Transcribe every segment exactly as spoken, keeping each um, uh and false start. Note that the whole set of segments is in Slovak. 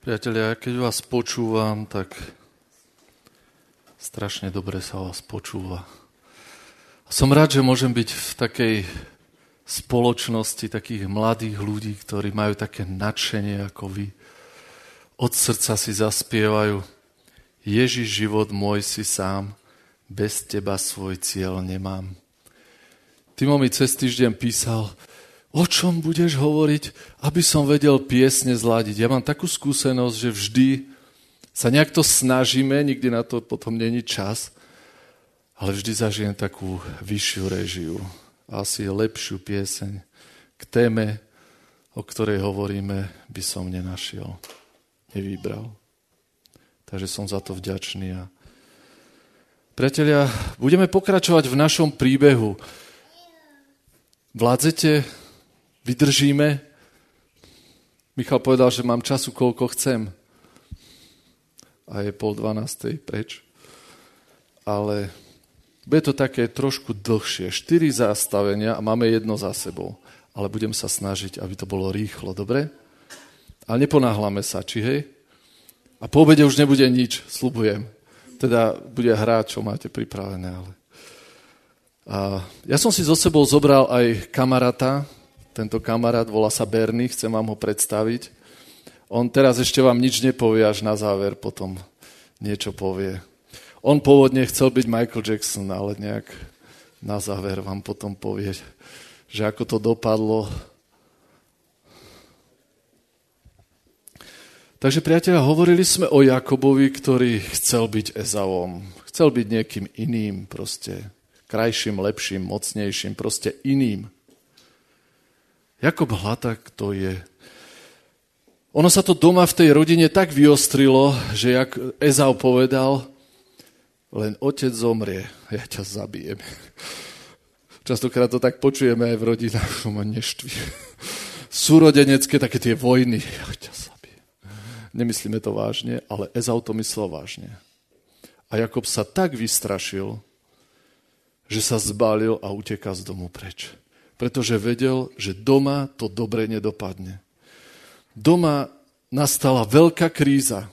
Priatelia, keď vás počúvam, tak strašne dobre sa vás počúva. Som rád, že môžem byť v takej spoločnosti takých mladých ľudí, ktorí majú také nadšenie ako vy. Od srdca si zaspievajú: Ježiš, život môj si sám, bez teba svoj cieľ nemám. Timo mi cez týždeň písal: o čom budeš hovoriť, aby som vedel piesne zladiť. Ja mám takú skúsenosť, že vždy sa nejak to snažíme, nikdy na to potom není čas, ale vždy zažijem takú vyššiu režiu, asi lepšiu pieseň k téme, o ktorej hovoríme, by som nenašiel, nevybral. Takže som za to vďačný. A priatelia, budeme pokračovať v našom príbehu. Vládzete? Vydržíme? Michal povedal, že mám času, koľko chcem. A je pol dvanástej preč. Ale bude to také trošku dlhšie. Štyri zastavenia a máme jedno za sebou. Ale budem sa snažiť, aby to bolo rýchlo, dobre? Ale neponáhľame sa, či hej? A po obede už nebude nič, sľubujem. Teda bude hrať, čo máte pripravené. Ale... A ja som si so sebou zobral aj kamaráta. Tento kamarát volá sa Berny, chcem vám ho predstaviť. On teraz ešte vám nič nepovie, až na záver potom niečo povie. On pôvodne chcel byť Michael Jackson, ale nejak na záver vám potom povie, že ako to dopadlo. Takže priatelia, hovorili sme o Jakobovi, ktorý chcel byť Ezavom. Chcel byť niekým iným, proste krajším, lepším, mocnejším, proste iným. Jakob Hlatak to je. Ono sa to doma v tej rodine tak vyostrilo, že jak Ezau povedal, len otec zomrie, ja ťa zabijem. Častokrát to tak počujeme aj v rodinách, čo ma neštví. Súrodenecké, také tie vojny, ja ťa zabijem. Nemyslíme to vážne, ale Ezau to myslel vážne. A Jakob sa tak vystrašil, že sa zbálil a uteká z domu preč. Pretože vedel, že doma to dobre nedopadne. Doma nastala veľká kríza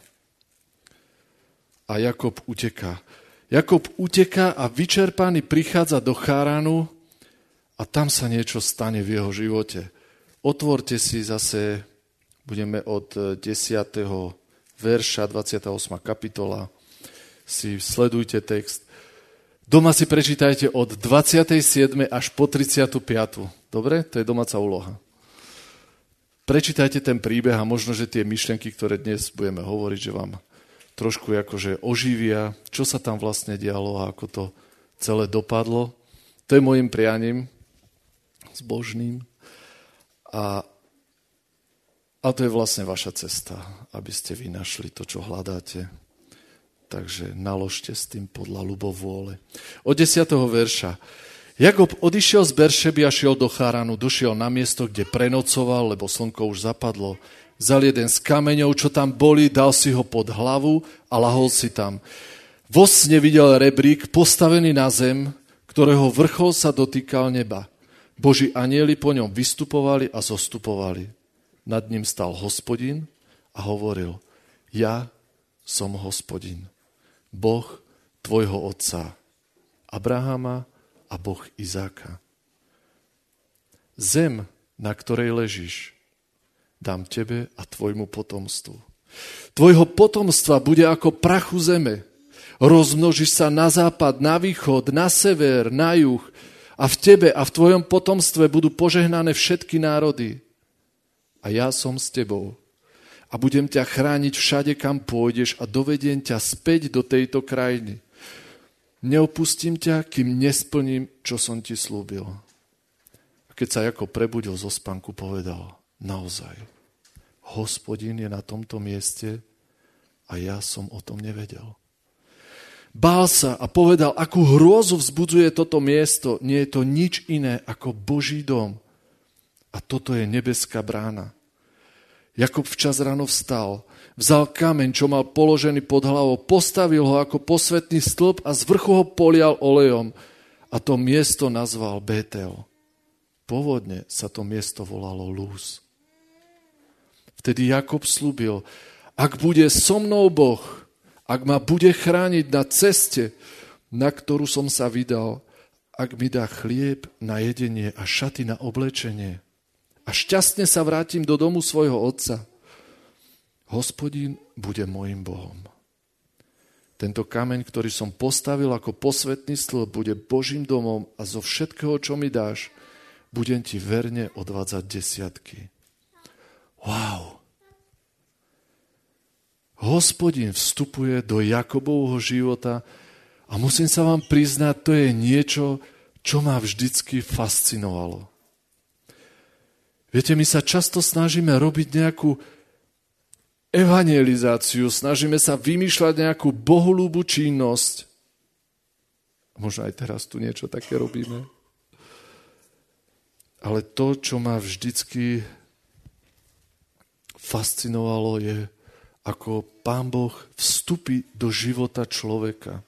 a Jakob uteká. Jakob uteká a vyčerpaný prichádza do Cháranu a tam sa niečo stane v jeho živote. Otvorte si zase, budeme od desiateho verša, dvadsiata ôsma kapitola, si sledujte text. Doma si prečítajte od dvadsiatej siedmej až po tridsiatu piatu Dobre? To je domáca úloha. Prečítajte ten príbeh a možno, že tie myšlienky, ktoré dnes budeme hovoriť, že vám trošku akože oživia, čo sa tam vlastne dialo a ako to celé dopadlo. To je môjim prianím zbožným. A, a to je vlastne vaša cesta, aby ste vy našli to, čo hľadáte. Takže naložte s tým podľa ľubovôle. Od desiateho verša. Jakob odišiel z Beršeby a šiel do Cháranu. Došiel na miesto, kde prenocoval, lebo slnko už zapadlo. Vzal jeden z kameňov, čo tam boli, dal si ho pod hlavu a lahol si tam. Vo sne videl rebrík postavený na zem, ktorého vrchol sa dotýkal neba. Boží anjeli po ňom vystupovali a zostupovali. Nad ním stal Hospodin a hovoril: Ja som Hospodin, Boh tvojho otca Abrahama a Boh Izáka. Zem, na ktorej ležíš, dám tebe a tvojmu potomstvu. Tvojho potomstva bude ako prachu zeme. Rozmnožíš sa na západ, na východ, na sever, na juh a v tebe a v tvojom potomstve budú požehnané všetky národy. A ja som s tebou. A budem ťa chrániť všade, kam pôjdeš a dovediem ťa späť do tejto krajiny. Neopustím ťa, kým nesplním, čo som ti slúbil. A keď sa Jakob prebudil zo spánku, povedal: Naozaj, Hospodin je na tomto mieste a ja som o tom nevedel. Bál sa a povedal, akú hrôzu vzbudzuje toto miesto. Nie je to nič iné ako Boží dom. A toto je nebeská brána. Jakob včas ráno vstal, vzal kameň, čo mal položený pod hlavou, postavil ho ako posvätný stĺp a z vrchu ho polial olejom a to miesto nazval Bétel. Pôvodne sa to miesto volalo Luz. Vtedy Jakob slúbil: Ak bude so mnou Boh, ak ma bude chrániť na ceste, na ktorú som sa vydal, ak mi dá chlieb na jedenie a šaty na oblečenie a šťastne sa vrátim do domu svojho otca, Hospodin bude môjim Bohom. Tento kameň, ktorý som postavil ako posvätný stĺp, bude Božím domom a zo všetkého, čo mi dáš, budem ti verne odvádzať desiatky. Wow! Hospodin vstupuje do Jakobovho života a musím sa vám priznať, to je niečo, čo ma vždycky fascinovalo. Viete, my sa často snažíme robiť nejakú evangelizáciu, snažíme sa vymýšľať nejakú bohulúbu činnosť. Možno aj teraz tu niečo také robíme. Ale to, čo ma vždycky fascinovalo, je, ako Pán Boh vstupí do života človeka.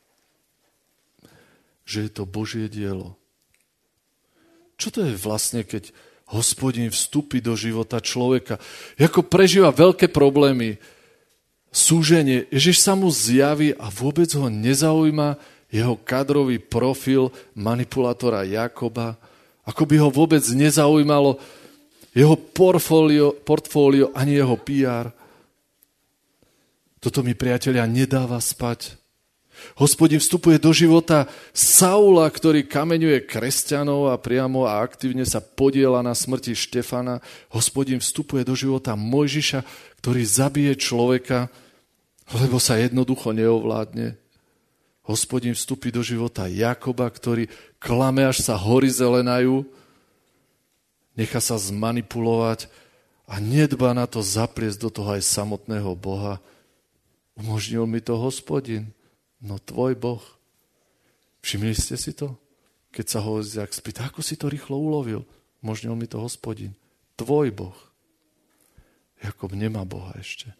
Že je to Božie dielo. Čo to je vlastne, keď Hospodin vstupí do života človeka? Ako prežíva veľké problémy, súženie. Ježiš sa mu zjaví a vôbec ho nezaujíma jeho kadrový profil manipulátora Jakoba. Ako by ho vôbec nezaujímalo jeho portfólio, portfólio ani jeho pé er. Toto mi, priatelia, nedáva spať. Hospodin vstupuje do života Saula, ktorý kameňuje kresťanov a priamo a aktívne sa podieľa na smrti Štefana. Hospodin vstupuje do života Mojžiša, ktorý zabije človeka, lebo sa jednoducho neovládne. Hospodin vstupí do života Jakoba, ktorý klame, až sa hory zelenajú, nechá sa zmanipulovať a nedbá na to zapliesť do toho aj samotného Boha. Umožnil mi to Hospodin, no tvoj Boh. Všimli ste si to? Keď sa ho Izák spýta, ako si to rýchlo ulovil? Umožnil mi to Hospodin, tvoj Boh. Jakob nemá Boha ešte.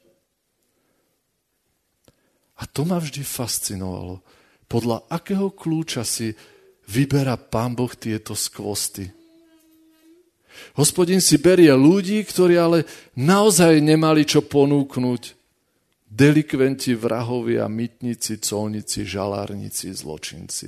A to ma vždy fascinovalo. Podľa akého kľúča si vyberá Pán Boh tieto skvosty? Hospodin si berie ľudí, ktorí ale naozaj nemali čo ponúknuť. Delikventi, vrahovia, mytníci, colníci, žalárnici, zločinci.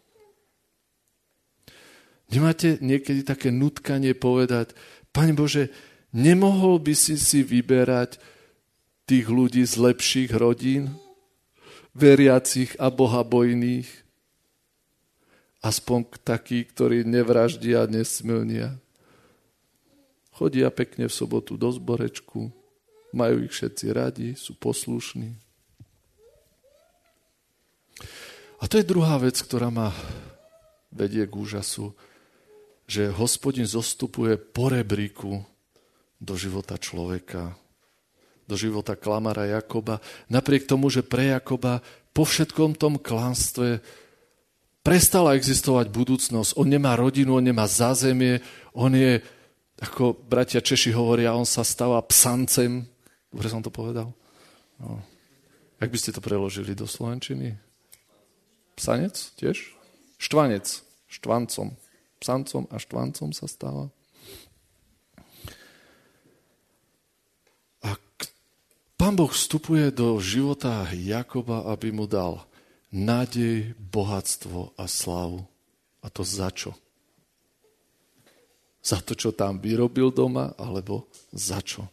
Nemáte niekedy také nutkanie povedať, Pane Bože, nemohol by si si vyberať tých ľudí z lepších rodín, veriacich a bohabojných, aspoň takí, ktorí nevraždia a nesmilnia. Chodia pekne v sobotu do zborečku, majú ich všetci radi, sú poslušní. A to je druhá vec, ktorá ma vedie k úžasu, že Hospodin zostupuje po rebríku do života človeka, do života klamára Jakoba, napriek tomu, že pre Jakoba po všetkom tom klamstve prestala existovať budúcnosť. On nemá rodinu, on nemá zázemie, on je, ako bratia Češi hovoria, on sa stáva psancem. Dobre som to povedal? No. Jak by ste to preložili do slovenčiny? Psanec tiež? Štvanec. Štvancom. Psancom a štvancom sa stáva. A Pán Boh vstupuje do života Jakoba, aby mu dal nádej, bohatstvo a slávu. A to za čo? Za to, čo tam vyrobil doma, alebo za čo?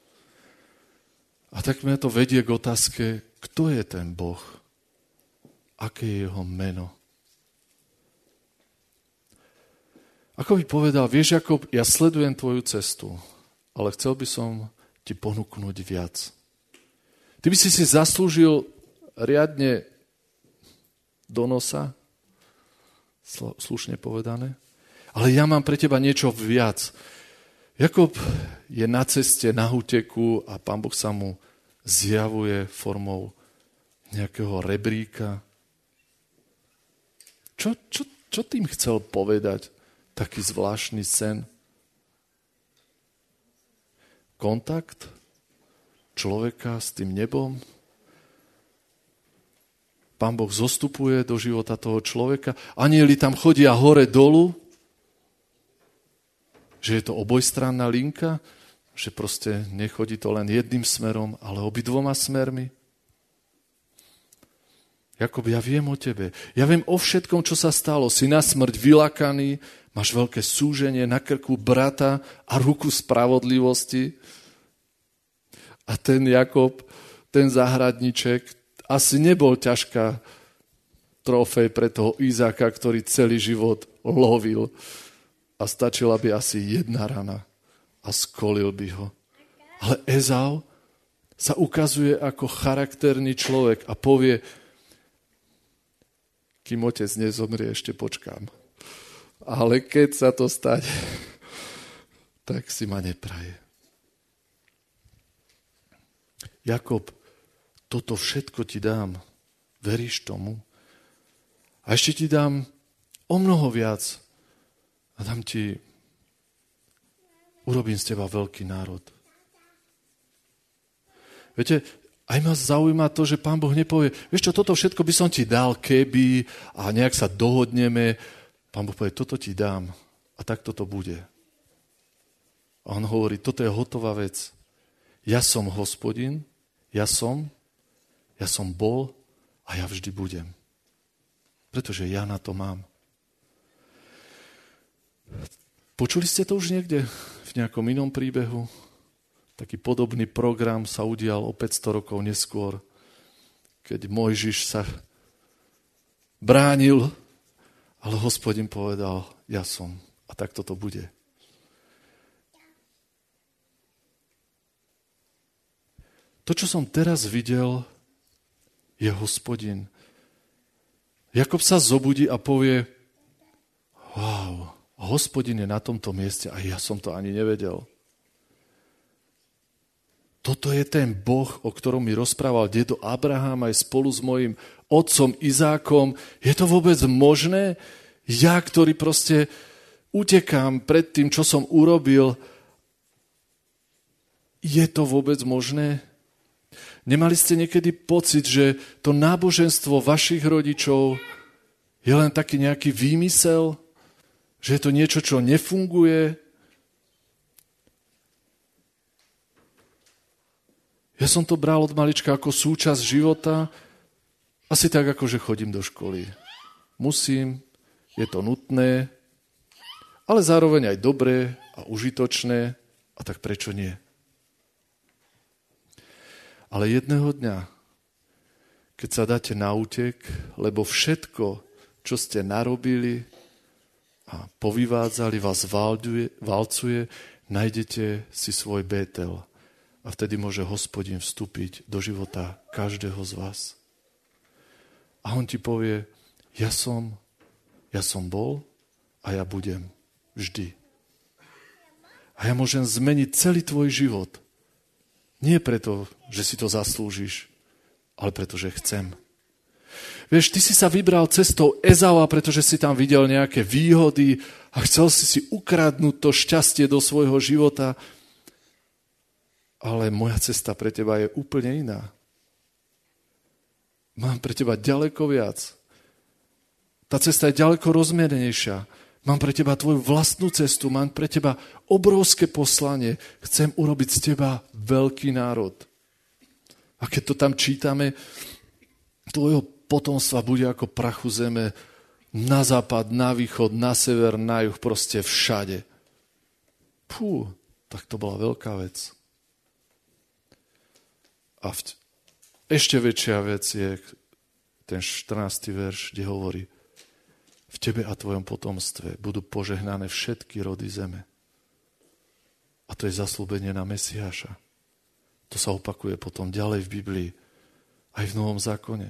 A tak mňa to vedie k otázke, kto je ten Boh? Aké je jeho meno? Ako by povedal, vieš, Jakob, ja sledujem tvoju cestu, ale chcel by som ti ponúknuť viac. Ty by si si zaslúžil riadne do nosa, slušne povedané, ale ja mám pre teba niečo viac. Jakob je na ceste, na úteku a Pán Boh sa mu zjavuje formou nejakého rebríka. Čo, čo, čo tým chcel povedať? Taký zvláštny sen. Kontakt človeka s tým nebom. Pán Boh zostupuje do života toho človeka. Anjeli tam chodia hore dolu. Že je to obojstranná linka. že proste nechodí to len jedným smerom, ale obidvoma smermi. Jakub, ja viem o tebe. Ja viem o všetkom, čo sa stalo. Si na smrť vylakaný, máš veľké súženie na krku brata a ruku spravodlivosti. A ten Jakub, ten záhradníček, asi nebol ťažká trofej pre toho Izáka, ktorý celý život lovil. A stačila by asi jedna rana. A skolil by ho. Ale Ezau sa ukazuje ako charakterný človek a povie, kým otec nezomrie, ešte počkám. Ale keď sa to stane, tak si ma nepraje. Jakub, toto všetko ti dám. Veríš tomu? A ešte ti dám o mnoho viac. A dám ti urobím z teba veľký národ. Viete, aj ma zaujíma to, že Pán Boh nepovie, vieš čo, toto všetko by som ti dal, keby, a nejak sa dohodneme. Pán Boh povie, toto ti dám a tak toto bude. A on hovorí, toto je hotová vec. Ja som Hospodin, ja som, ja som bol a ja vždy budem. Pretože ja na to mám. Počuli ste to už niekde? V nejakom inom príbehu? Taký podobný program sa udial o päťsto rokov neskôr, keď Mojžiš sa bránil, ale Hospodin povedal, ja som. A tak toto bude. To, čo som teraz videl, je Hospodin. Jakub sa zobudí a povie, wow, Hospodin je na tomto mieste a ja som to ani nevedel. Toto je ten Boh, o ktorom mi rozprával dedo Abraham aj spolu s mojim otcom Izákom. Je to vôbec možné? Ja, ktorý proste utekám pred tým, čo som urobil, je to vôbec možné? Nemali ste niekedy pocit, že to náboženstvo vašich rodičov je len taký nejaký výmysel? Že je to niečo, čo nefunguje? Ja som to bral od malička ako súčasť života, asi tak, ako že chodím do školy. Musím, je to nutné, ale zároveň aj dobré a užitočné, a tak prečo nie? Ale jedného dňa, keď sa dáte na útek, lebo všetko, čo ste narobili a povyvádzali, vás valcuje, valcuje, nájdete si svoj Bétel. A vtedy môže Hospodin vstúpiť do života každého z vás. A on ti povie, ja som, ja som bol a ja budem vždy. A ja môžem zmeniť celý tvoj život. Nie preto, že si to zaslúžiš, ale preto, že chcem. Vieš, ty si sa vybral cestou Ezaua, pretože si tam videl nejaké výhody a chcel si si ukradnúť to šťastie do svojho života. Ale moja cesta pre teba je úplne iná. Mám pre teba ďaleko viac. Tá cesta je ďaleko rozmiernejšia. Mám pre teba tvoju vlastnú cestu, mám pre teba obrovské poslanie. Chcem urobiť z teba veľký národ. A keď to tam čítame, tvojho potomstva bude ako prachu zeme na západ, na východ, na sever, na juh, proste všade. Pú, tak to bola veľká vec. A v... ešte väčšia vec je ten štrnásty verš, kde hovorí, v tebe a tvojom potomstve budú požehnané všetky rody zeme. A to je zasľúbenie na Mesiáša. To sa opakuje potom ďalej v Biblii, aj v Novom zákone.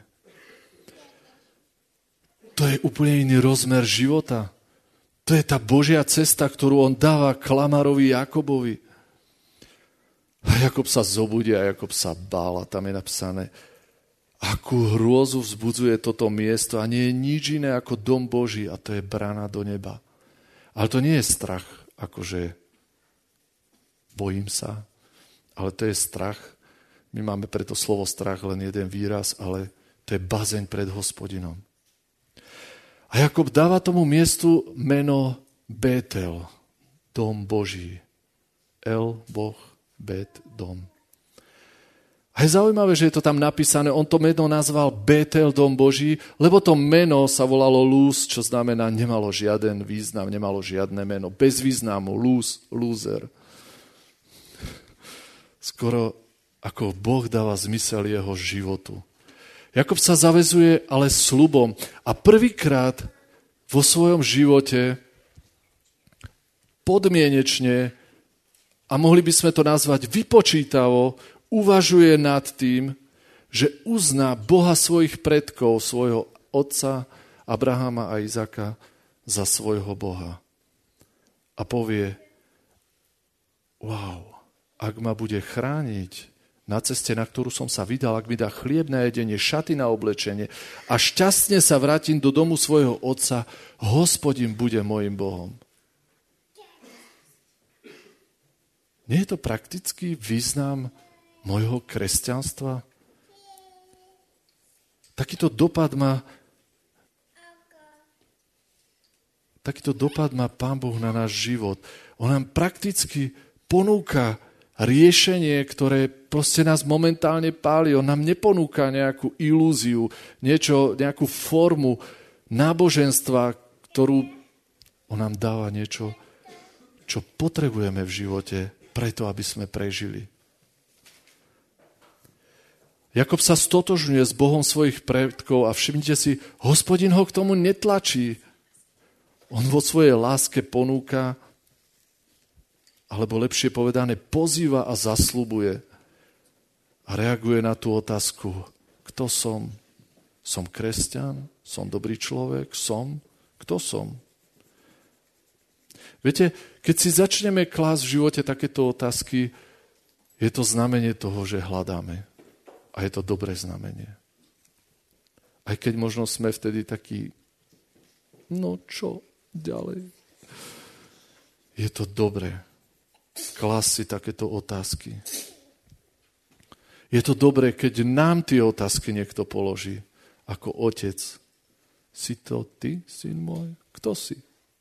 To je úplne iný rozmer života. To je tá Božia cesta, ktorú on dáva klamarovi Jakobovi. A Jakob sa zobudí a Jakob sa bál a tam je napísané, akú hrôzu vzbudzuje toto miesto a nie je nič iné ako dom Boží a to je brána do neba. Ale to nie je strach, akože bojím sa, ale to je strach. My máme preto slovo strach len jeden výraz, ale to je bazeň pred Hospodinom. A Jakob dáva tomu miestu meno Bétel, dom Boží. El, Boh, Bet dom. A je zaujímavé, že je to tam napísané, on to meno nazval Betel, dom Boží, lebo to meno sa volalo Luz, čo znamená nemalo žiaden význam, nemalo žiadne meno. Bez významu, Luz, loser. Skoro ako Boh dáva zmysel jeho životu. Jakob sa zavezuje ale sľubom a prvýkrát vo svojom živote podmienečne, a mohli by sme to nazvať vypočítavo, uvažuje nad tým, že uzná Boha svojich predkov, svojho otca Abrahama a Izaka za svojho Boha. A povie, wow, ak ma bude chrániť na ceste, na ktorú som sa vydal, ak mi dá chlieb na jedenie, šaty na oblečenie a šťastne sa vrátim do domu svojho otca, Hospodin bude môjim Bohom. Nie je to praktický význam mojho kresťanstva? Takýto dopad má takýto dopad má Pán Boh na náš život. On nám prakticky ponúka riešenie, ktoré proste nás momentálne páli. On nám neponúka nejakú ilúziu, niečo, nejakú formu náboženstva, ktorú on nám dáva niečo, čo potrebujeme v živote, preto, aby sme prežili. Jakob sa stotožňuje s Bohom svojich predkov a všimnite si, Hospodin ho k tomu netlačí. On vo svojej láske ponúka, alebo lepšie povedané, pozýva a zasľubuje a reaguje na tú otázku, kto som? Som kresťan? Som dobrý človek? Som? Kto som? Viete, keď si začneme klásť v živote takéto otázky, je to znamenie toho, že hľadáme. A je to dobré znamenie. Aj keď možno sme vtedy takí, no čo ďalej? Je to dobré klásť si takéto otázky. Je to dobré, keď nám tie otázky niekto položí. Ako otec. Si to ty, syn môj? Kto si?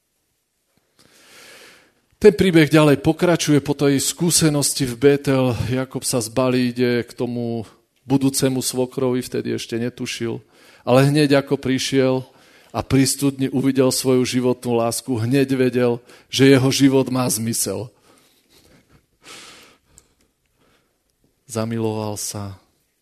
Ten príbeh ďalej pokračuje po tej skúsenosti v Betel. Jakob sa zbalí, ide k tomu budúcemu svokrovi, vtedy ešte netušil. Ale hneď ako prišiel a pri studni uvidel svoju životnú lásku, hneď vedel, že jeho život má zmysel. Zamiloval sa.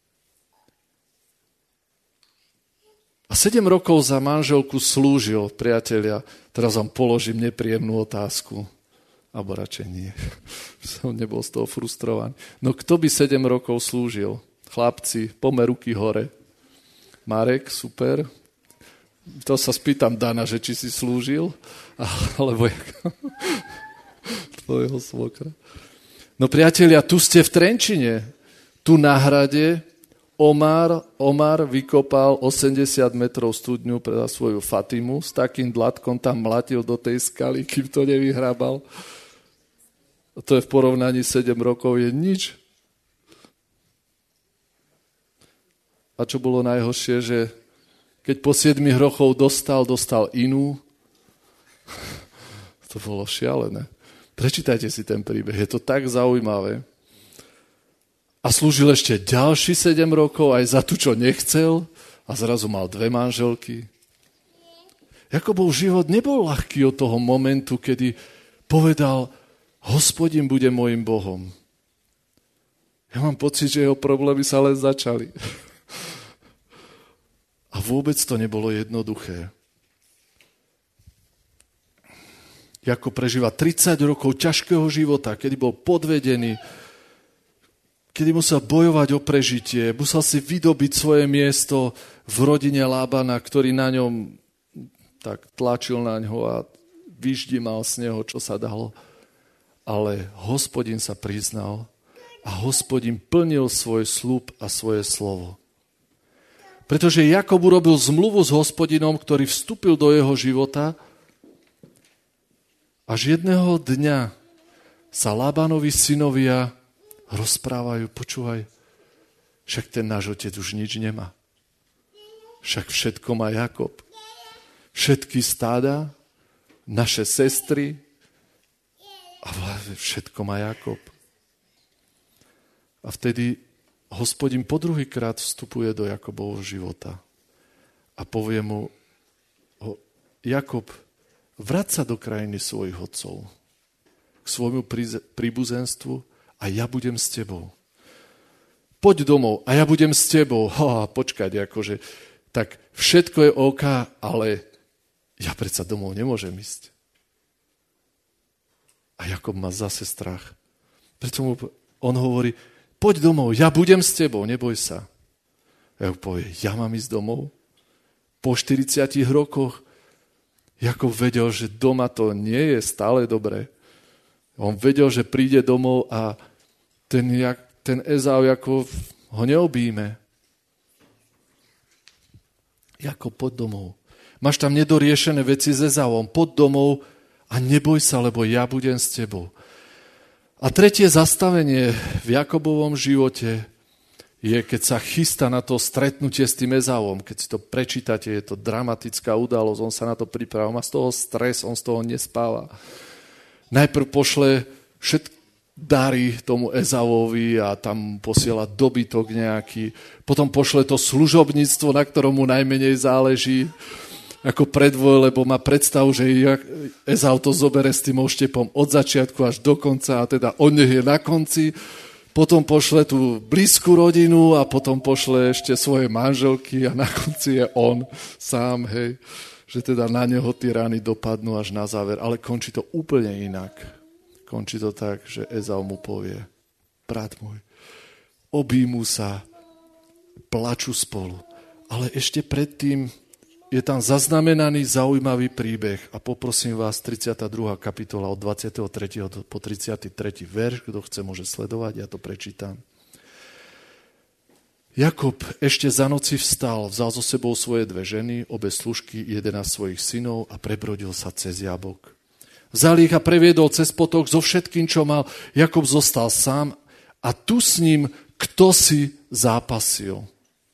A sedem rokov za manželku slúžil, priatelia. Teraz vám položím nepríjemnú otázku. Abo radšej nie. Som nebol z toho frustrovaný. No kto by sedem rokov slúžil? Chlapci, pomer ruky hore. Marek, super. To sa spýtam Dana, že či si slúžil, alebo jak tvojho svokra. No priatelia, tu ste v Trenčine. Tu na hrade Omar, Omar vykopal osemdesiat metrov studňu pre svoju Fatimu. S takým dlatkom tam mlatil do tej skaly, kým to nevyhrabal. To je v porovnaní sedem rokov je nič. A čo bolo najhoršie, že keď po siedmich rokoch dostal, dostal inú. To bolo šialené. Prečítajte si ten príbeh, je to tak zaujímavé. A slúžil ešte ďalší sedem rokov aj za tú, čo nechcel a zrazu mal dve manželky. Jakobov život nebol ľahký od toho momentu, kedy povedal, Hospodin bude môjim Bohom. Ja mám pocit, že jeho problémy sa len začali. A vôbec to nebolo jednoduché. Jakob prežíva tridsať rokov ťažkého života, kedy bol podvedený, kedy musel bojovať o prežitie, musel si vydobiť svoje miesto v rodine Lábana, ktorý na ňom tak tlačil na ňo a vyždimal z neho, čo sa dalo. Ale Hospodin sa priznal a Hospodin plnil svoj sľub a svoje slovo. Pretože Jakob urobil zmluvu s Hospodinom, ktorý vstúpil do jeho života. Až jedného dňa sa Lábanovi synovia rozprávajú, počúvaj, však ten náš otec už nič nemá. Však všetko má Jakob. Všetky stáda, naše sestry a všetko má Jakob. A vtedy Hospodin po druhýkrát vstupuje do Jakobovho života a povie mu, Jakob, vráť sa do krajiny svojich otcov, k svojmu príbuzenstvu a ja budem s tebou. Poď domov a ja budem s tebou. Ha, počkať, akože, tak všetko je OK, ale ja predsa domov nemôžem ísť. A Jakob má zase strach. Preto mu on hovorí, poď domov, ja budem s tebou, neboj sa. A Jakob povie, ja mám ísť domov? Po štyridsiatich rokoch Jakob vedel, že doma to nie je stále dobré. On vedel, že príde domov a ten, ten Ezau Jakov ho neobíme. Jakob, poď domov. Máš tam nedoriešené veci s Ezavom. Poď domov a neboj sa, lebo ja budem s tebou. A tretie zastavenie v Jakobovom živote je, keď sa chystá na to stretnutie s tým Ezavom. Keď si to prečítate, je to dramatická udalosť, on sa na to pripravil, má z toho stres, on z toho nespáva. Najprv pošle všetky dary tomu Ezavovi a tam posiela dobytok nejaký. Potom pošle to služobníctvo, na ktorom mu najmenej záleží, ako predvoj, lebo má predstavu, že Ezau to zobere s tým oštepom od začiatku až do konca a teda on nech je na konci. Potom pošle tú blízku rodinu a potom pošle ešte svoje manželky a na konci je on sám, hej, že teda na neho tie rány dopadnú až na záver, ale končí to úplne inak. Končí to tak, že Ezau mu povie, brat môj, objímu sa, plačú spolu, ale ešte predtým je tam zaznamenaný zaujímavý príbeh a poprosím vás, tridsiata druhá kapitola od dvadsiateho tretieho po tridsiaty tretí verš, kto chce, môže sledovať, ja to prečítam. Jakob ešte za noci vstal, vzal so sebou svoje dve ženy, obe služky, jedenásť svojich synov a prebrodil sa cez Jabok. Vzal ich a previedol cez potok so všetkým, čo mal. Jakob zostal sám a tu s ním kto si zápasil,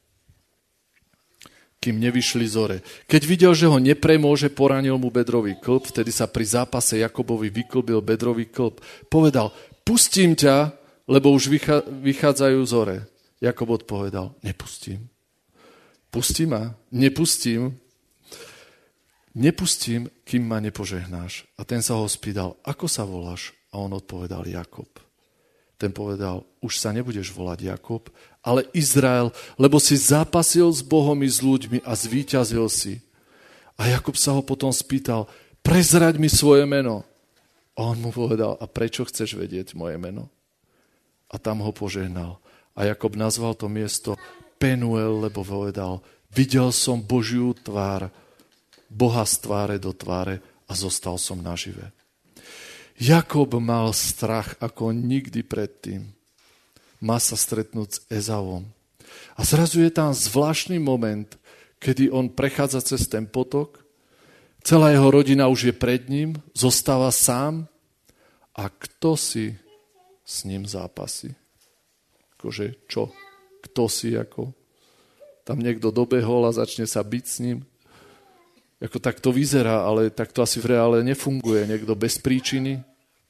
kým nevyšli zore. Keď videl, že ho nepremôže, poranil mu bedrový klb, vtedy sa pri zápase Jakobovi vyklbil bedrový klb. Povedal, pustím ťa, lebo už vychádzajú zore. Jakob odpovedal, nepustím. Pustí ma? Nepustím. Nepustím, kým ma nepožehnáš. A ten sa ho spýtal, ako sa voláš? A on odpovedal, Jakob. Ten povedal, už sa nebudeš volať Jakob, ale Izrael, lebo si zápasil s Bohom i s ľuďmi a zvíťazil si. A Jakob sa ho potom spýtal, prezraď mi svoje meno. A on mu povedal, a prečo chceš vedieť moje meno? A tam ho požehnal. A Jakob nazval to miesto Penuel, lebo povedal, videl som Božiu tvár, Boha z tváre do tváre a zostal som nažive. Jakob mal strach ako nikdy predtým. Má sa stretnúť s Ezavom. A zrazu je tam zvláštny moment, kedy on prechádza cez ten potok, celá jeho rodina už je pred ním, zostáva sám a kto si s ním zápasí? Akože čo? Kto si ako? Tam niekto dobehol a začne sa byť s ním? Ako tak to vyzerá, ale tak to asi v reále nefunguje. Niekto bez príčiny.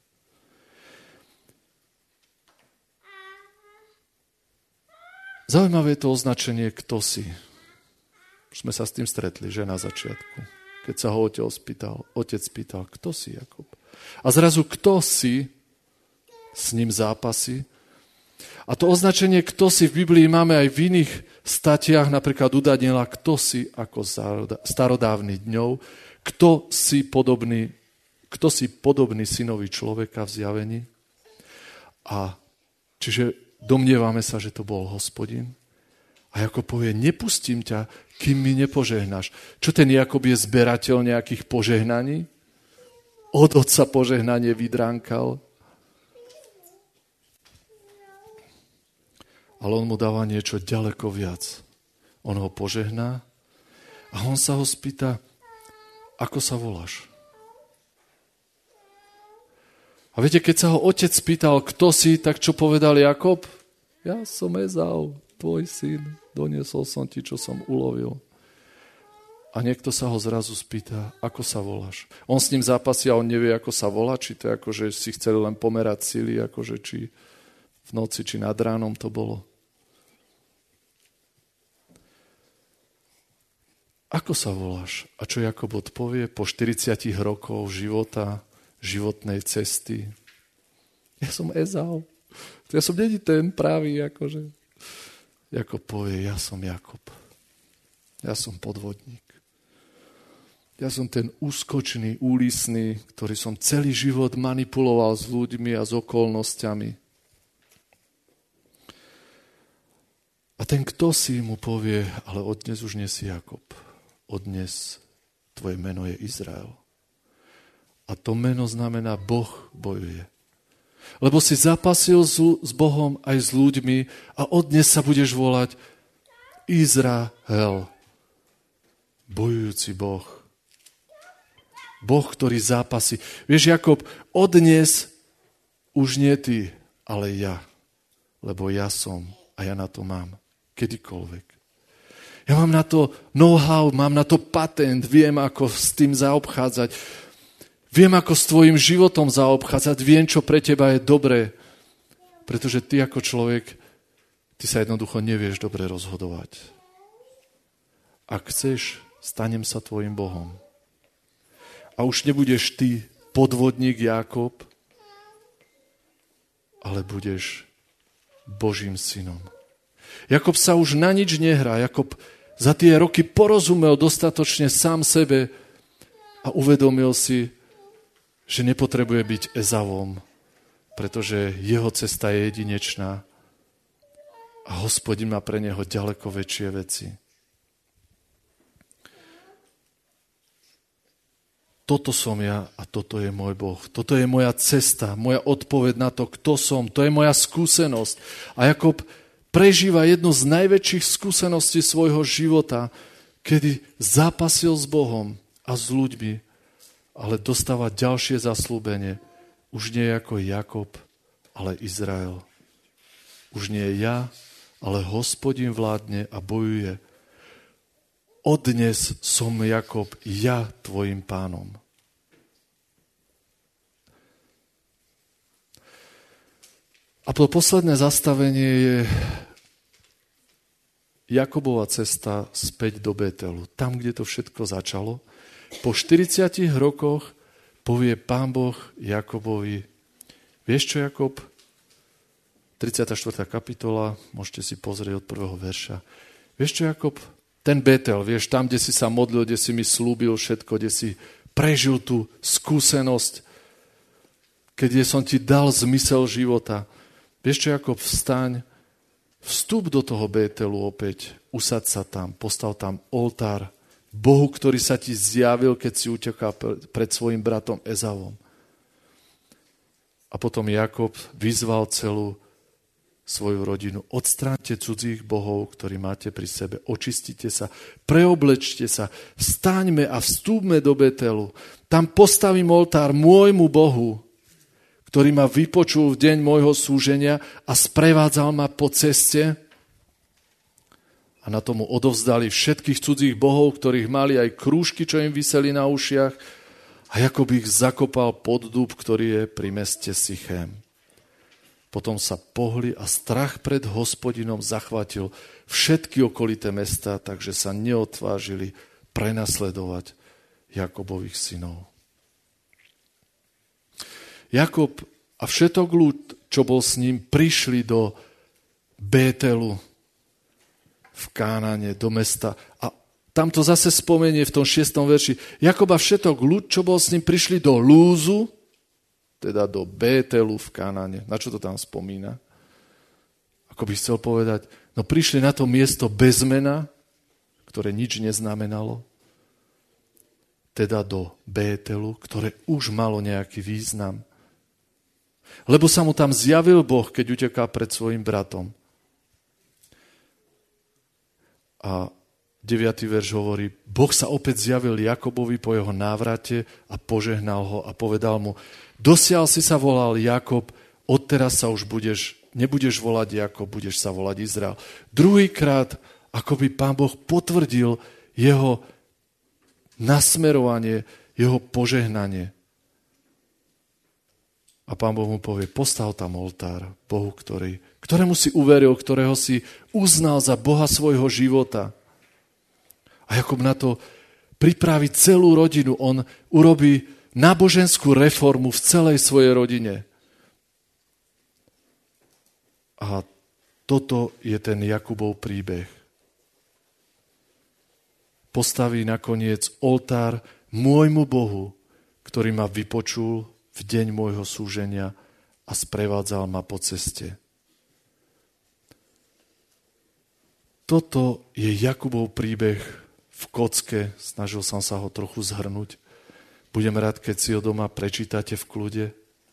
Zaujímavé je to označenie kto si. Už sme sa s tým stretli, že na začiatku. Keď sa ho otec spýtal, otec spýtal, kto si, Jakob? A zrazu kto si s ním zápasí? A to označenie kto si v Biblii máme aj v iných statiach, napríklad u Daniela, kto si ako starodávnych dňov, kto si podobný, kto si podobný synovi človeka v zjavení. A čiže domnievame sa, že to bol Hospodin. A Jakob povie, nepustím ťa, kým mi nepožehnáš. Čo ten Jakob je zberateľ nejakých požehnaní? Od otca požehnanie vydránkal. Ale on mu dáva niečo ďaleko viac. On ho požehná a on sa ho spýta, ako sa voláš? A viete, keď sa ho otec spýtal, kto si, tak čo povedal Jakob? Ja som Ezau, tvoj syn, doniesol som ti, čo som ulovil. A niekto sa ho zrazu spýta, ako sa voláš? On s ním zápasí a on nevie, ako sa volá, či to je ako, že si chceli len pomerať sily, akože či v noci či nad ránom to bolo. Ako sa voláš? A čo Jakob odpovie po štyridsiatich rokov života, životnej cesty? Ja som Ezau. Ja som není ten pravý, akože. Jakob povie, ja som Jakob. Ja som podvodník. Ja som ten úskočný, úlisný, ktorý som celý život manipuloval s ľuďmi a s okolnostiami. A ten kto si mu povie, ale od dnes už nie si Jakob. Od dnes tvoje meno je Izrael. A to meno znamená Boh bojuje. Lebo si zapasil s Bohom aj s ľuďmi a od dnes sa budeš volať Izrael. Bojujúci Boh. Boh, ktorý zápasí. Vieš, Jakob, od dnes už nie ty, ale ja. Lebo ja som a ja na to mám. Kedykoľvek. Ja mám na to know-how, mám na to patent, viem, ako s tým zaobchádzať. Viem, ako s tvojim životom zaobchádzať, viem, čo pre teba je dobré. Pretože ty ako človek, ty sa jednoducho nevieš dobre rozhodovať. Ak chceš, stanem sa tvojim Bohom. A už nebudeš ty podvodník Jákob, ale budeš Božím synom. Jakob sa už na nič nehrá. Jakob za tie roky porozumel dostatočne sám sebe a uvedomil si, že nepotrebuje byť Ezavom, pretože jeho cesta je jedinečná a Hospodin má pre neho ďaleko väčšie veci. Toto som ja a toto je môj Boh. Toto je moja cesta, moja odpoveď na to, kto som. To je moja skúsenosť. A Jakob prežíva jednu z najväčších skúseností svojho života, kedy zápasil s Bohom a s ľuďmi, ale dostáva ďalšie zaslúbenie. Už nie ako Jakob, ale Izrael. Už nie ja, ale Hospodin vládne a bojuje. Od dnes som Jakob, ja tvojim pánom. A to posledné zastavenie je Jakobova cesta späť do Betelu. Tam, kde to všetko začalo. Po štyridsiatich rokoch povie Pán Boh Jakobovi, vieš čo, Jakob? tridsiata štvrtá kapitola, môžete si pozrieť od prvého verša. Vieš čo, Jakob? Ten Betel, vieš, tam, kde si sa modlil, kde si mi slúbil všetko, kde si prežil tú skúsenosť, keď som ti dal zmysel života. Vieš čo, Jakob, vstaň, vstup do toho Betelu opäť, usaď sa tam, postav tam oltár Bohu, ktorý sa ti zjavil, keď si uteká pred svojim bratom Ezavom. A potom Jakob vyzval celú svoju rodinu. Odstráňte cudzích bohov, ktorí máte pri sebe. Očistite sa, preoblečte sa, vstaňme a vstúpme do Betelu. Tam postavím oltár môjmu Bohu, ktorý ma vypočul v deň môjho súženia a sprevádzal ma po ceste. A na tomu odovzdali všetkých cudzích bohov, ktorých mali aj krúžky, čo im viseli na ušiach. A Jakob ich zakopal pod dúb, ktorý je pri meste Sychém. Potom sa pohli a strach pred Hospodinom zachvatil všetky okolité mestá, takže sa neodvážili prenasledovať Jakobových synov. Jakob a všetok ľud, čo bol s ním, prišli do Betelu v Kánaane, do mesta. A tam to zase spomenie v tom šiestom verši. Jakob a všetok ľud, čo bol s ním, prišli do Lúzu, teda do Betelu v Kánaane. Na čo to tam spomína? Ako by chcel povedať, no prišli na to miesto bez mena, ktoré nič neznamenalo, teda do Betelu, ktoré už malo nejaký význam. Lebo sa mu tam zjavil Boh, keď uteká pred svojim bratom. A deviaty verš hovorí, Boh sa opäť zjavil Jakobovi po jeho návrate a požehnal ho a povedal mu, dosiaľ si sa volal Jakob, odteraz sa už budeš, nebudeš volať Jakob, budeš sa volať Izrael. Druhýkrát, ako by Pán Boh potvrdil jeho nasmerovanie, jeho požehnanie. A Pán Boh mu povie, postav tam oltár Bohu, ktorý, ktorému si uveril, ktorého si uznal za Boha svojho života. A Jakub na to pripraví celú rodinu. On urobí náboženskú reformu v celej svojej rodine. A toto je ten Jakubov príbeh. Postaví nakoniec oltár môjmu Bohu, ktorý ma vypočul v deň môjho súženia a sprevádzal ma po ceste. Toto je Jakubov príbeh v kocke. Snažil som sa ho trochu zhrnúť. Budem rád, keď si ho doma prečítate v kľude.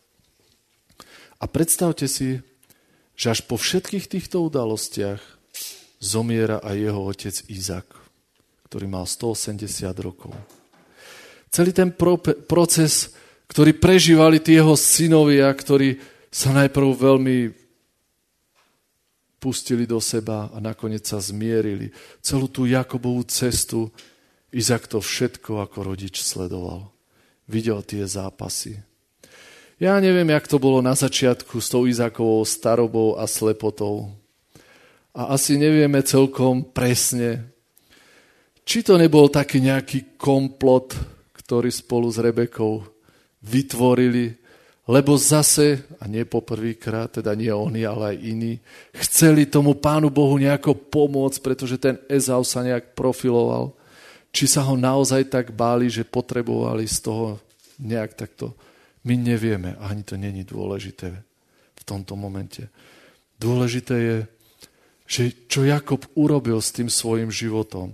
A predstavte si, že až po všetkých týchto udalostiach zomiera aj jeho otec Izák, ktorý mal stoosemdesiat rokov. Celý ten pro- proces, ktorý prežívali tí jeho synovia, ktorí sa najprv veľmi pustili do seba a nakoniec sa zmierili. Celú tú Jakobovú cestu Izák to všetko ako rodič sledoval. Videl tie zápasy. Ja neviem, jak to bolo na začiatku s tou Izákovou starobou a slepotou. A asi nevieme celkom presne, či to nebol taký nejaký komplot, ktorý spolu s Rebekou vytvorili, lebo zase, a nie poprvýkrát, teda nie oni, ale aj iní, chceli tomu Pánu Bohu nejako pomôcť, pretože ten Ezau sa nejak profiloval. Či sa ho naozaj tak báli, že potrebovali z toho nejak takto. My nevieme, ani to není dôležité v tomto momente. Dôležité je, že čo Jakob urobil s tým svojim životom.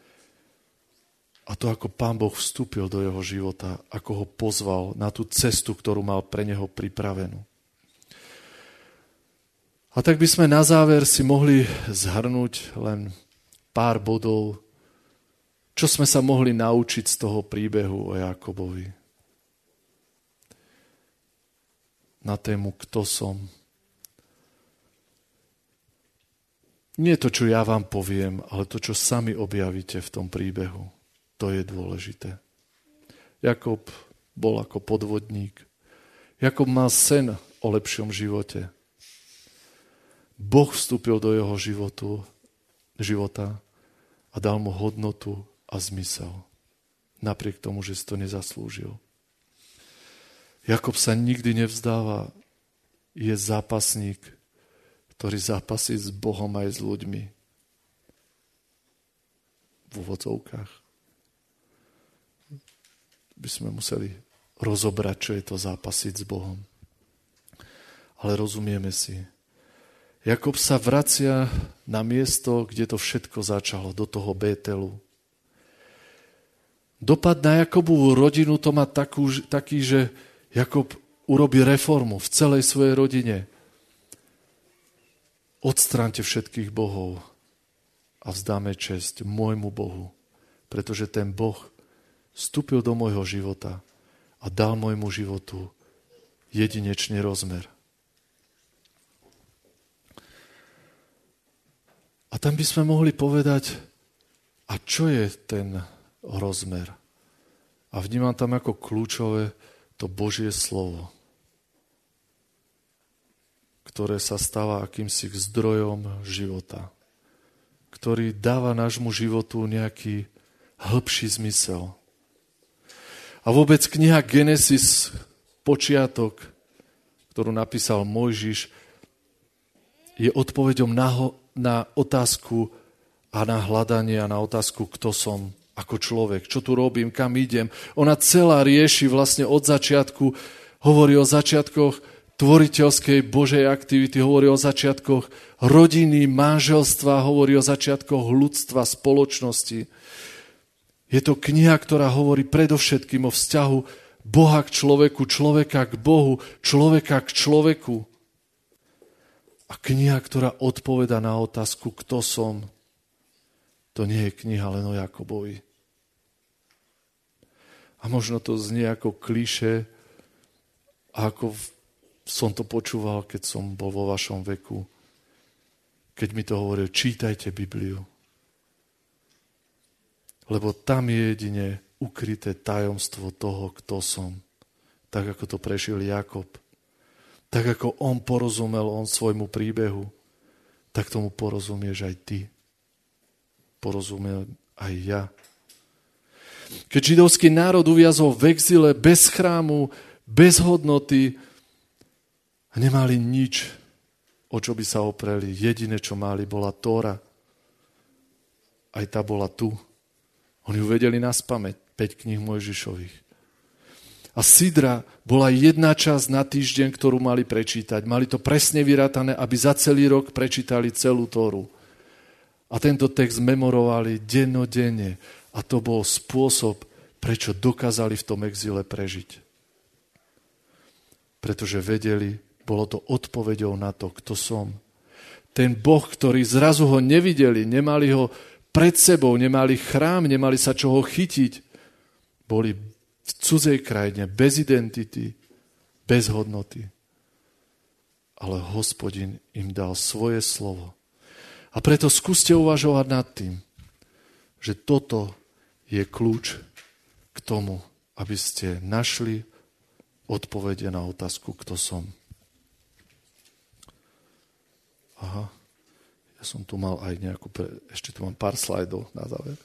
A to, ako Pán Boh vstúpil do jeho života, ako ho pozval na tú cestu, ktorú mal pre neho pripravenú. A tak by sme na záver si mohli zhrnúť len pár bodov, čo sme sa mohli naučiť z toho príbehu o Jakobovi. Na tému Kto som. Nie to, čo ja vám poviem, ale to, čo sami objavíte v tom príbehu. To je dôležité. Jakob bol ako podvodník. Jakob mal sen o lepšom živote. Boh vstúpil do jeho životu, života a dal mu hodnotu a zmysel. Napriek tomu, že si to nezaslúžil. Jakob sa nikdy nevzdáva. Je zápasník, ktorý zápasí s Bohom aj s ľuďmi. V úvodzovkách. By sme museli rozobrať, čo je to zápasiť s Bohom. Ale rozumieme si. Jakob sa vracia na miesto, kde to všetko začalo, do toho Bételu. Dopad na Jakobovú rodinu to má takú, taký, že Jakob urobí reformu v celej svojej rodine. Odstráňte všetkých bohov a vzdáme česť môjmu Bohu, pretože ten Boh vstúpil do môjho života a dal môjmu životu jedinečný rozmer. A tam by sme mohli povedať, a čo je ten rozmer? A vnímam tam ako kľúčové to Božie slovo, ktoré sa stáva akýmsi zdrojom života, ktorý dáva nášmu životu nejaký hĺbší zmysel. A vôbec kniha Genesis, počiatok, ktorú napísal Mojžiš, je odpoveďom na, ho, na otázku a na hľadanie a na otázku, kto som ako človek, čo tu robím, kam idem. Ona celá rieši vlastne od začiatku, hovorí o začiatkoch tvoriteľskej Božej aktivity, hovorí o začiatkoch rodiny, manželstva, hovorí o začiatkoch ľudstva, spoločnosti. Je to kniha, ktorá hovorí predovšetkým o vzťahu Boha k človeku, človeka k Bohu, človeka k človeku. A kniha, ktorá odpoveda na otázku, kto som, to nie je kniha len o Jakobovi. A možno to znie ako klišé, ako som to počúval, keď som bol vo vašom veku, keď mi to hovoril, čítajte Bibliu. Lebo tam je jedine ukryté tajomstvo toho, kto som. Tak, ako to prežil Jakob. Tak ako on porozumel on svojmu príbehu, tak tomu porozumieš aj ty. Porozumiem aj ja. Keď židovský národ uviazol v exile bez chrámu, bez hodnoty, nemali nič, o čo by sa opreli. Jediné, čo mali, bola Tóra. Aj tá bola tu. Oni ju vedeli naspamäť, päť kníh Mojžišových. A sidra bola jedna časť na týždeň, ktorú mali prečítať. Mali to presne vyrátané, aby za celý rok prečítali celú Tóru. A tento text memorovali dennodenne. A to bol spôsob, prečo dokázali v tom exíle prežiť. Pretože vedeli, bolo to odpoveďou na to, kto som. Ten Boh, ktorý zrazu ho nevideli, nemali ho pred sebou, nemali chrám, nemali sa čoho chytiť. Boli v cudzej krajine, bez identity, bez hodnoty. Ale Hospodin im dal svoje slovo. A preto skúste uvažovať nad tým, že toto je kľúč k tomu, aby ste našli odpovede na otázku, kto som. Aha, ja som tu mal aj nejakú, pre... ešte tu mám pár slajdov na záver.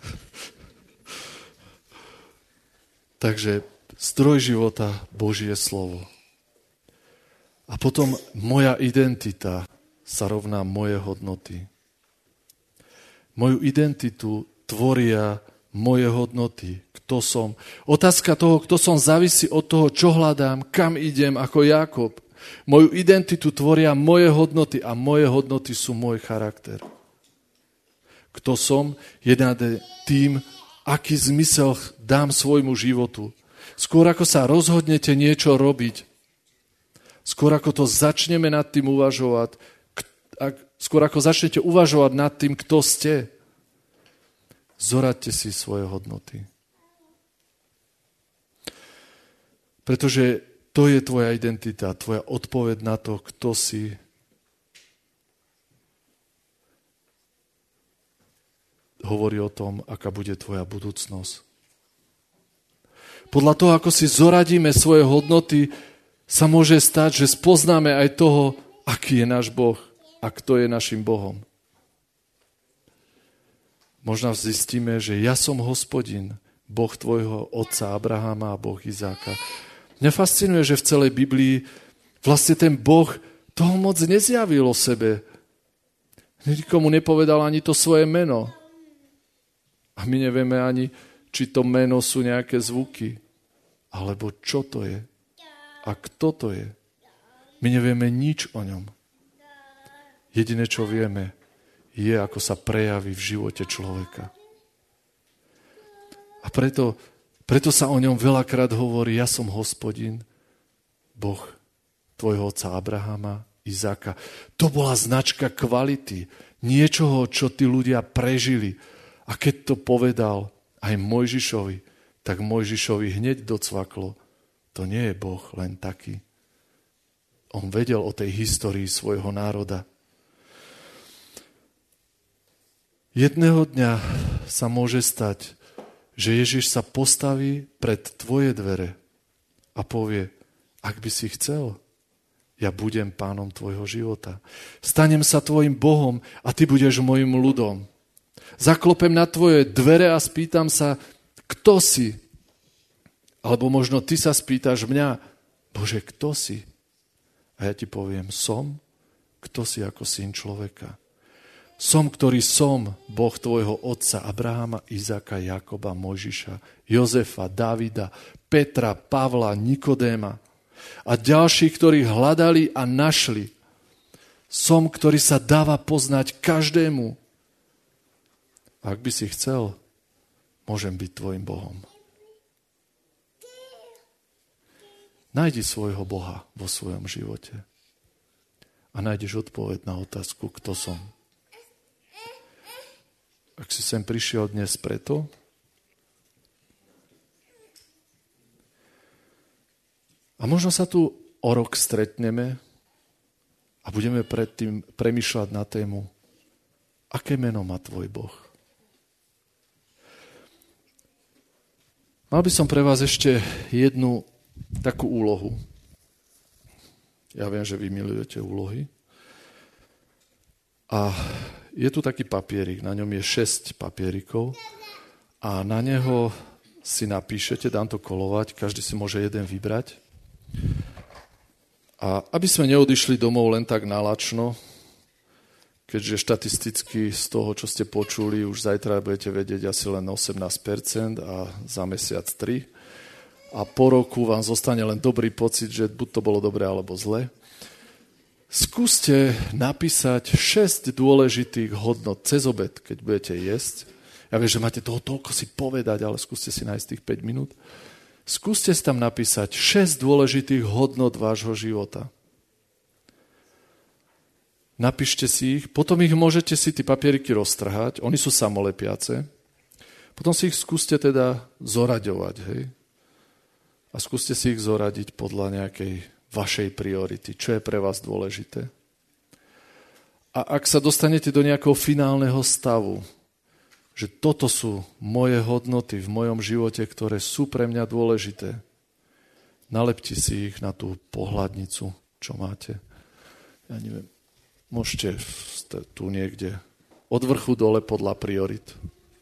Takže zdroj života, Božie slovo. A potom moja identita sa rovná moje hodnoty. Moju identitu tvoria moje hodnoty, kto som. Otázka toho, kto som, závisí od toho, čo hľadám, kam idem ako Jákob. Moju identitu tvoria moje hodnoty a moje hodnoty sú môj charakter. Kto som, je nad tým, aký zmysel dám svojmu životu. Skôr ako sa rozhodnete niečo robiť, skôr ako to začneme nad tým uvažovať, skôr ako začnete uvažovať nad tým, kto ste, zoraďte si svoje hodnoty. Pretože to je tvoja identita, tvoja odpoveď na to, kto si. Hovorí o tom, aká bude tvoja budúcnosť. Podľa toho, ako si zoradíme svoje hodnoty, sa môže stať, že spoznáme aj toho, aký je náš Boh a kto je našim Bohom. Možno zistíme, že ja som Hospodin, Boh tvojho otca Abrahama a Boh Izáka. Mňa fascinuje, že v celej Biblii vlastne ten Boh toho moc nezjavil o sebe. Nikomu nepovedal ani to svoje meno. A my nevieme ani, či to meno sú nejaké zvuky, alebo čo to je a kto to je. My nevieme nič o ňom. Jediné, čo vieme, je, ako sa prejaví v živote človeka. A preto, preto sa o ňom veľakrát hovorí, ja som Hospodin, Boh tvojho otca Abrahama, Izáka. To bola značka kvality, niečoho, čo tí ľudia prežili. A keď to povedal aj Mojžišovi, tak Mojžišovi hneď docvaklo. To nie je Boh len taký. On vedel o tej histórii svojho národa. Jedného dňa sa môže stať, že Ježiš sa postaví pred tvoje dvere a povie, ak by si chcel, ja budem pánom tvojho života. Stanem sa tvojim Bohom a ty budeš mojim ľudom. Zaklopem na tvoje dvere a spýtam sa, kto si? Alebo možno ty sa spýtaš mňa, Bože, kto si? A ja ti poviem, som, kto si ako syn človeka. Som, ktorý som, Boh tvojho otca Abrahama, Izáka, Jakoba, Mojžiša, Jozefa, Davida, Petra, Pavla, Nikodéma a ďalších, ktorí hľadali a našli. Som, ktorý sa dáva poznať každému. Ak by si chcel, môžem byť tvojim Bohom. Nájdi svojho Boha vo svojom živote a nájdeš odpoveď na otázku, kto som. Ak si sem prišiel dnes preto, a možno sa tu o rok stretneme a budeme predtým premýšľať na tému, aké meno má tvoj Boh. Mal by som pre vás ešte jednu takú úlohu. Ja viem, že vy milujete úlohy. A je tu taký papierik, na ňom je šesť papierikov a na neho si napíšete, dám to kolovať, každý si môže jeden vybrať. A aby sme neodišli domov len tak nalačno, keďže štatisticky z toho, čo ste počuli, už zajtra budete vedieť asi len osemnásť percent a za mesiac tri percentá. A po roku vám zostane len dobrý pocit, že buď to bolo dobre, alebo zle. Skúste napísať šesť dôležitých hodnot cez obed, keď budete jesť. Ja viem, že máte toho toľko si povedať, ale skúste si nájsť tých päť minút. Skúste si tam napísať šesť dôležitých hodnot vášho života. Napíšte si ich, potom ich môžete si tie papieriky roztrhať, oni sú samolepiace. Potom si ich skúste teda zoraďovať, hej. A skúste si ich zoradiť podľa nejakej vašej priority, čo je pre vás dôležité. A ak sa dostanete do nejakého finálneho stavu, že toto sú moje hodnoty v mojom živote, ktoré sú pre mňa dôležité, nalepte si ich na tú pohľadnicu, čo máte. Ja neviem, môžete tu niekde od vrchu dole podľa priorit.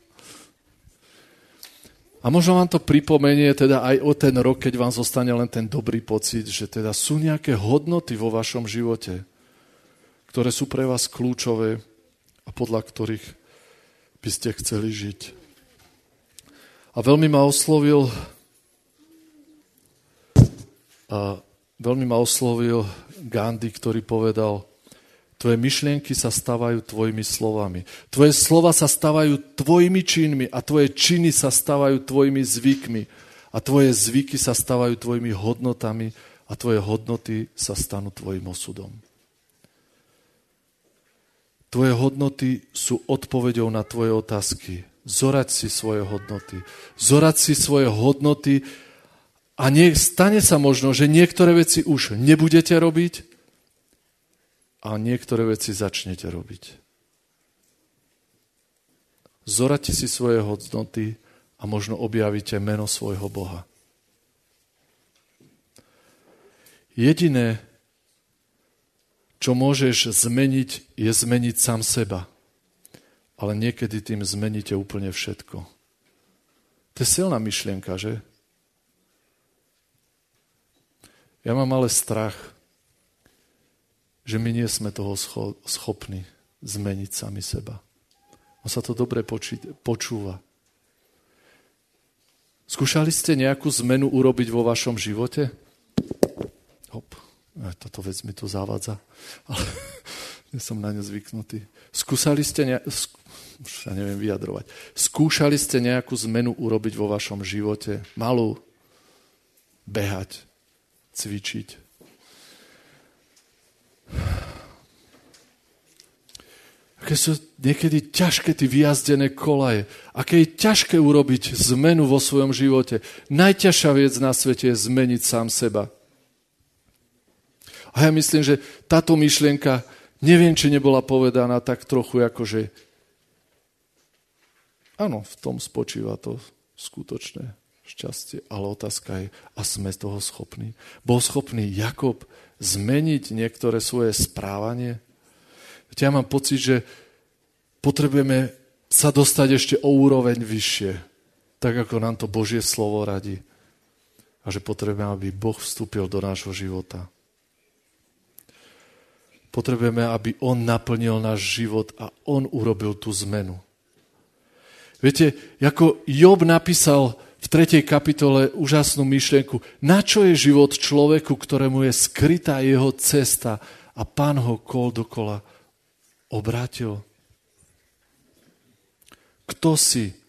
A možno vám to pripomenie teda aj o ten rok, keď vám zostane len ten dobrý pocit, že teda sú nejaké hodnoty vo vašom živote, ktoré sú pre vás kľúčové a podľa ktorých by ste chceli žiť. A veľmi ma oslovil a veľmi ma oslovil Gandhi, ktorý povedal: tvoje myšlienky sa stávajú tvojimi slovami. Tvoje slova sa stávajú tvojimi činmi a tvoje činy sa stávajú tvojimi zvykmi. A tvoje zvyky sa stávajú tvojimi hodnotami a tvoje hodnoty sa stanú tvojim osudom. Tvoje hodnoty sú odpoveďou na tvoje otázky. Zoraď si svoje hodnoty. Zoraď si svoje hodnoty a nie, stane sa možno, že niektoré veci už nebudete robiť, a niektoré veci začnete robiť. Zoraďte si svoje hodnoty a možno objavíte meno svojho Boha. Jediné, čo môžeš zmeniť, je zmeniť sám seba. Ale niekedy tým zmeníte úplne všetko. To je silná myšlienka, že? Ja mám ale strach, že my nie sme toho schopní zmeniť sami seba. On sa to dobre počúva. Skúšali ste nejakú zmenu urobiť vo vašom živote? Hop, táto vec mi tu zavádza, ale nie som na ňu zvyknutý. Skúšali ste ne... už sa neviem vyjadrovať. Skúšali ste nejakú zmenu urobiť vo vašom živote? Malú? Behať? Cvičiť? Aké sú niekedy ťažké tie vyjazdené kolaje. Aké je ťažké urobiť zmenu vo svojom živote. Najťažšia vec na svete je zmeniť sám seba. A ja myslím, že táto myšlienka, neviem, či nebola povedaná tak trochu akože áno, v tom spočíva to skutočné šťastie. Ale otázka je, a sme toho schopní? Bol schopný Jakob zmeniť niektoré svoje správanie? Ja mám pocit, že potrebujeme sa dostať ešte o úroveň vyššie, tak ako nám to Božie slovo radí. A že potrebujeme, aby Boh vstúpil do nášho života. Potrebujeme, aby On naplnil náš život a On urobil tú zmenu. Viete, ako Job napísal v tretej kapitole úžasnú myšlienku. Na čo je život človeku, ktorému je skrytá jeho cesta a Pán ho kol dokola obrátil? Kto si?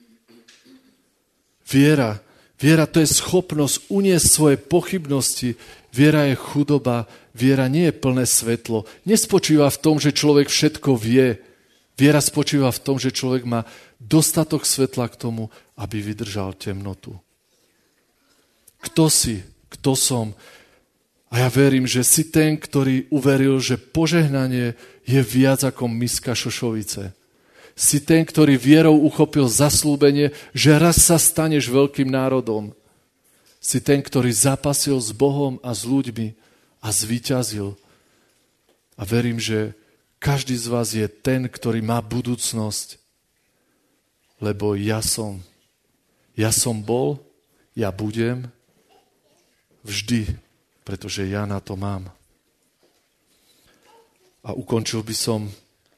Viera. Viera to je schopnosť uniesť svoje pochybnosti. Viera je chudoba. Viera nie je plné svetlo. Nespočíva v tom, že človek všetko vie. Viera spočíva v tom, že človek má dostatok svetla k tomu, aby vydržal temnotu. Kto si? Kto som? A ja verím, že si ten, ktorý uveril, že požehnanie je viac ako miska šošovice. Si ten, ktorý vierou uchopil zasľúbenie, že raz sa staneš veľkým národom. Si ten, ktorý zapasil s Bohom a s ľuďmi a zvíťazil. A verím, že každý z vás je ten, ktorý má budúcnosť, lebo ja som. Ja som bol, ja budem vždy, pretože ja na to mám. A ukončil by som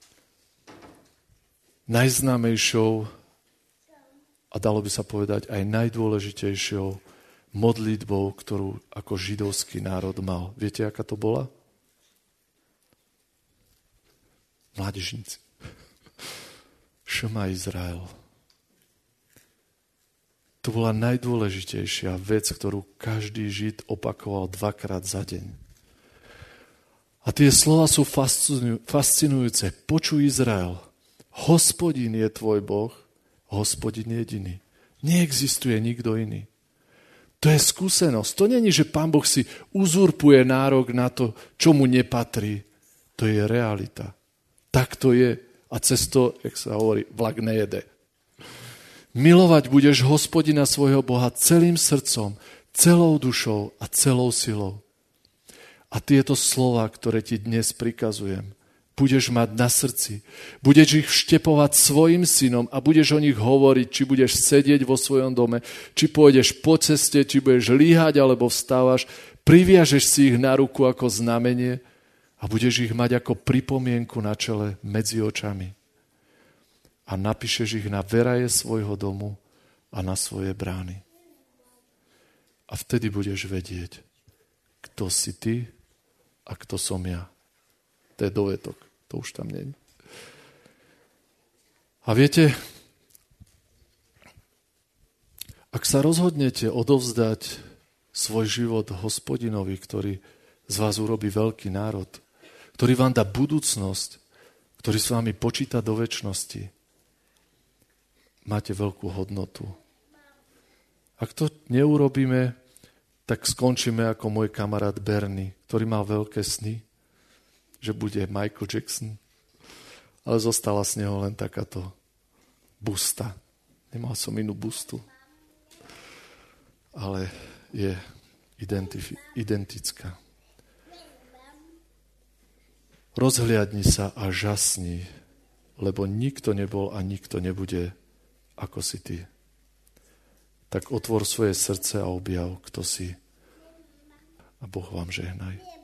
najznámejšou a dalo by sa povedať aj najdôležitejšou modlitbou, ktorú ako židovský národ mal. Viete, aká to bola? Mládežníci. Šma Izrael. To bola najdôležitejšia vec, ktorú každý Žid opakoval dvakrát za deň. A tie slova sú fascinujúce. Počuj Izrael, Hospodin je tvoj Boh, Hospodin jediný. Neexistuje nikto iný. To je skúsenosť. To není, že Pán Boh si uzurpuje nárok na to, čo mu nepatrí. To je realita. Tak to je. A cez to, jak sa hovorí, vlak nejede. Milovať budeš Hospodina svojho Boha celým srdcom, celou dušou a celou silou. A tieto slova, ktoré ti dnes prikazujem, budeš mať na srdci. Budeš ich vštepovať svojim synom a budeš o nich hovoriť, či budeš sedieť vo svojom dome, či pôjdeš po ceste, či budeš líhať alebo vstávaš. Priviažeš si ich na ruku ako znamenie a budeš ich mať ako pripomienku na čele medzi očami. A napíšeš ich na veraje svojho domu a na svoje brány. A vtedy budeš vedieť, kto si ty a kto som ja. To je dovetok, to už tam nie je. A viete, ak sa rozhodnete odovzdať svoj život Hospodinovi, ktorý z vás urobí veľký národ, ktorý vám dá budúcnosť, ktorý s vami počíta do večnosti, máte veľkú hodnotu. Ak to neurobíme, tak skončíme ako môj kamarát Bernie, ktorý mal veľké sny, že bude Michael Jackson, ale zostala z neho len takáto busta. Nemal som inú bustu, ale je identifi- identická. Rozhliadni sa a žasni, lebo nikto nebol a nikto nebude ako si ty. Tak otvor svoje srdce a objav, kto si. A Boh vám žehnaj.